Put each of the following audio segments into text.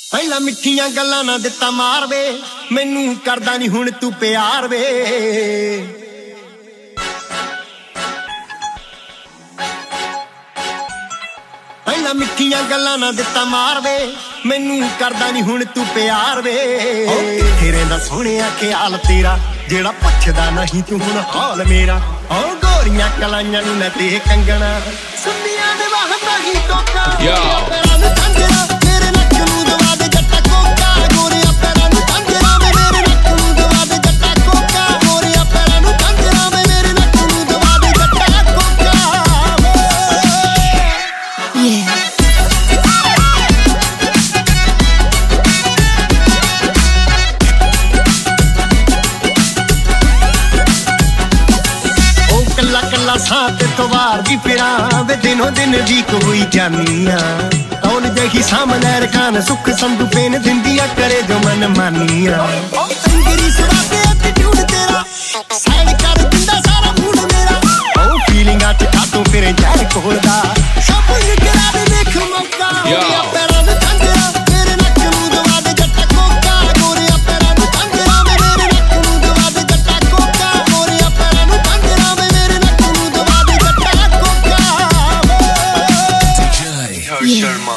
ਪਹਿਲਾਂ ਮਿੱਠੀਆਂ ਗੱਲਾਂ ਨਾ ਦਿੱਤਾ ਮਾਰ ਵੇ, ਮੈਨੂੰ ਕਰਦਾ ਨਹੀਂ ਹੁਣ ਤੂੰ ਪਿਆਰ ਵੇ। ਪਹਿਲਾਂ ਮਿੱਠੀਆਂ ਗੱਲਾਂ ਨਾ ਦਿੱਤਾ ਮਾਰ ਵੇ, ਮੈਨੂੰ ਕਰਦਾ ਨਹੀਂ ਹੁਣ ਤੂੰ ਪਿਆਰ ਵੇ। ਤੇਰੇ ਦਾ ਸੋਹਣਿਆ ਖਿਆਲ ਤੇਰਾ, ਜਿਹੜਾ ਪੁੱਛਦਾ ਨਹੀਂ ਤੂੰ ਹੁਣ ਹਾਲ ਮੇਰਾ। ਓ ਗੋਰੀਆਂ ਕਲਾਈਆਂ ਨੂੰ ਲੈ ਤੇ ਕੰਗਣਾ, ਸੁੰਨੀਆਂ ਦੇ ਵਾਹਦਾ ਹੀ ਕੋਕਾ। ਪੈਰਾਂ ਨੂੰ ਝਾਂਜਰਾ ਮੇਰੇ ਨੱਕ ਨੂੰ ਦਵਾ ਦੇ ਜੱਟਾ ਕੋਕਾ। ਗੋਰੀਆਂ ਪੈਰਾਂ ਨੂੰ ਝਾਂਜਰਾ ਮੇਰੇ ਨੱਕ ਨੂੰ ਦਵਾ ਦੇ ਜੱਟਾ ਕੋਕਾ। ਗੋਰੀਆਂ ਪੈਰਾਂ ਨੂੰ ਝਾਂਜਰਾ ਮੇਰੇ ਨੱਕ ਨੂੰ ਦਵਾ ਦੇ ਜੱਟਾ ਕੋਕਾ। ਕੱਲਾ ਕੱਲਾ ਸਾਹ ਤੇ ਤਵਾਰ ਦੀ ਫਿਰਾਂ ਵੇ, ਦਿਨੋਂ ਦਿਨ ਵੀਕ ਹੋਈ ਜਾਨੀਆਂ। ਕੌਣ ਜਹੀ ਸਾਹਮਣੇ ਰਖਾਨ ਸੁੱਖ ਸੰਧੂ ਪੇਨ ਦਿੰਦੀਆਂ ਕਰੇ ਜੋ ਮਨ ਮਾਨੀਆਂ। ਅੰਗਰੀ ਸੁਣਾ ਤੇ ਐਟੀਟਿਊਡ ਤੇਰਾ, ਸਾਈਡ ਕਰ ਦਿੰਦਾ ਸਾਰਾ ਮੂਡ ਮੇਰਾ। ਉਹ ਫੀਲਿੰਗਾਂ ਚ ਕਾਤੋਂ ਫਿਰੇ ਜਾਏ ਕੋਲਦਾ, ਸ਼ਾਪਿੰਗ ਕਰਾ ਦੇ ਦੇਖ ਮੌਕਾ। ਗੋਰੀਆਂ ਪੈਰਾਂ ਨੂੰ ਝਾਂਜਰਾ ਮੇਰੇ ਨੱਕ ਨੂੰ ਦਵਾ ਦੇ ਜੱਟਾ ਕੋਕਾ। ਗੋਰੀਆਂ ਪੈਰਾਂ ਨੂੰ ਝਾਂਜਰਾ ਮੇਰੇ ਨੱਕ ਨੂੰ ਦਵਾ ਦੇ ਜੱਟਾ ਕੋਕਾ। ਗੋਰੀਆਂ ਪੈਰਾਂ ਨੂੰ ਝਾਂਜਰਾ ਮੇਰੇ ਨੱਕ ਨੂੰ ਦਵਾ ਦੇ ਜੱਟਾ ਕੋਕਾ। ਸ਼ਰਮਾ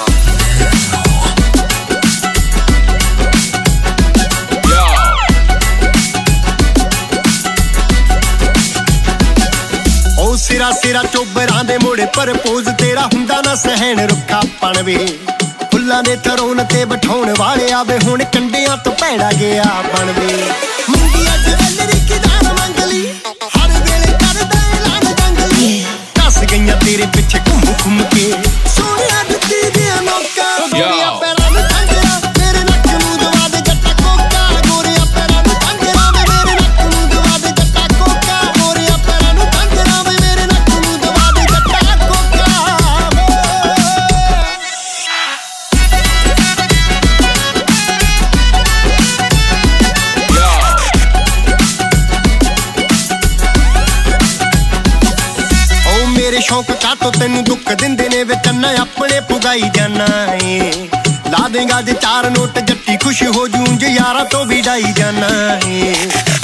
ਸਿਰਾ ਸਿਰਾ ਚੋਬਰਾਂ ਦੇ ਮੋੜੇ ਪਰਪੋਜ਼ ਤੇਰਾ ਹੁੰਦਾ ਨਾ ਸਹਿਣ ਰੁੱਖਾ ਪਣ ਵੇ। ਫੁੱਲਾਂ ਦੇ ਤਰੋਨ ਤੇ ਬਿਠਾਉਣ ਵਾਲੇ ਆਵੇ, ਹੁਣ ਕੰਡਿਆਂ ਤੋਂ ਭੈੜਾ ਗਿਆ ਬਣ ਵੇ। ਮੁੰਡੀ ਅੱਜ ਵੈਲਰੀ ਕਿਦਾਂ ਮੰਗ ਲਈ, ਹਰ ਵੇਲੇ ਕਰਦਾ ਐਲਾਨ ਜੰਗਲੀ। ਕੱਸ ਗਈਆਂ ਤੇਰੇ ਪਿੱਛੇ ਘੁੰਮ ਘੁੰਮ ਕੇ, ਸੋਹਣਿਆ ਦਿੱਤੀ ਦੀਆਂ ਨੌਕਾਂ। ਗੋਰੀਆਂ ਪੈਰਾਂ ਨੂੰ ਝਾਂਜਰਾ ਮੇਰੇ ਨੱਕ ਨੂੰ ਦਵਾ ਦੇ ਜੱਟਾ ਕੋਕਾ। ਗੋਰੀਆਂ ਪੈਰਾਂ ਨੂੰ ਝਾਂਜਰਾ ਮੇਰੇ ਨੱਕ ਨੂੰ ਦਵਾ ਦੇ ਜੱਟਾ ਕੋਕਾ। ਗੋਰੀਆਂ ਪੈਰਾਂ ਨੂੰ ਝਾਂਜਰਾ ਮੇਰੇ ਨੱਕ ਨੂੰ ਦਵਾ ਦੇ ਜੱਟਾ ਕੋਕਾ। ਓ ਮੇਰੇ ਸ਼ੌਕ ਕਾਤੋਂ ਤੈਨੂੰ ਦੁੱਖ ਦਿੰਦੇ ਨੇ ਵੇ, ਕੰਨਾ ਆਪਣੇ ਪੁਗਾਈ ਜਾਨਾ ਏ। ਲਾ ਦੇਂਗਾ ਜੇ ਚਾਰ ਨੋਟ ਜੱਟੀ ਖੁਸ਼ ਹੋ ਜੂੰ, ਜੇ ਯਾਰਾਂ ਤੋਂ ਵੀ ਡਾਈ ਜਾਨਾ ਏ।